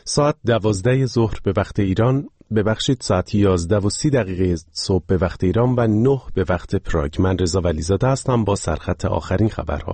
ساعت 12 ظهر به وقت ایران، ساعت 11:30 صبح به وقت ایران و 9 به وقت پراگ. من رضا ولیزاده هستم با سرخط آخرین خبرها.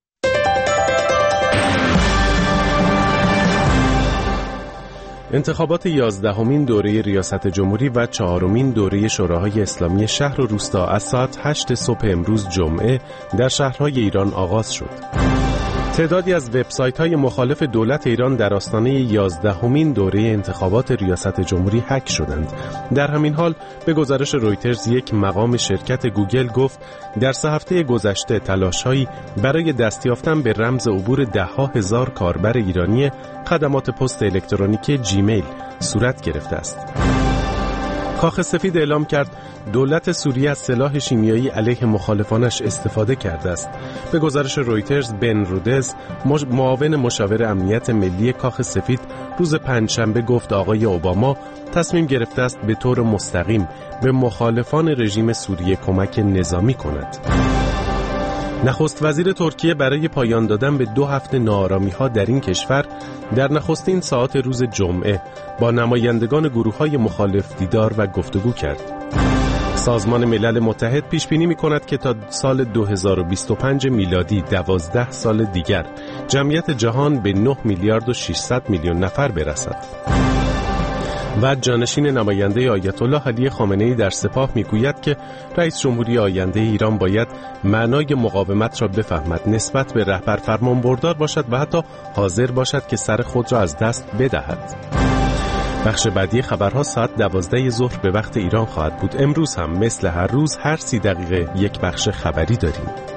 انتخابات 11مین دوره ریاست جمهوری و 4مین دوره شوراهای اسلامی شهر و روستا از ساعت 8 صبح امروز جمعه در شهرهای ایران آغاز شد. تعدادی از وبسایت‌های مخالف دولت ایران در آستانه 11مین دوره انتخابات ریاست جمهوری هک شدند. در همین حال به گزارش رویترز یک مقام شرکت گوگل گفت در 3 هفته گذشته تلاش‌هایی برای دست یافتن به رمز عبور ده‌ها هزار کاربر ایرانی خدمات پست الکترونیکی جیمیل صورت گرفته است. کاخ سفید اعلام کرد دولت سوریه از سلاح شیمیایی علیه مخالفانش استفاده کرده است. به گزارش رویترز بن رودز معاون مشاور امنیت ملی کاخ سفید روز پنجشنبه گفت آقای اوباما تصمیم گرفته است به طور مستقیم به مخالفان رژیم سوریه کمک نظامی کند. نخست وزیر ترکیه برای پایان دادن به 2 هفته ناآرامی‌ها در این کشور در نخستین ساعات روز جمعه با نمایندگان گروه‌های مخالف دیدار و گفتگو کرد. سازمان ملل متحد پیش بینی می‌کند که تا سال 2025 میلادی 12 سال دیگر جمعیت جهان به 9 میلیارد و 600 میلیون نفر برسد. و جانشین نماینده آیت الله علی خامنه‌ای در سپاه میگوید که رئیس جمهوری آینده ایران باید معنای مقاومت را بفهمد، نسبت به رهبر فرمانبردار باشد و حتی حاضر باشد که سر خود را از دست بدهد. بخش بعدی خبرها ساعت 12 ظهر به وقت ایران خواهد بود. امروز هم مثل هر روز هر 30 دقیقه یک بخش خبری داریم.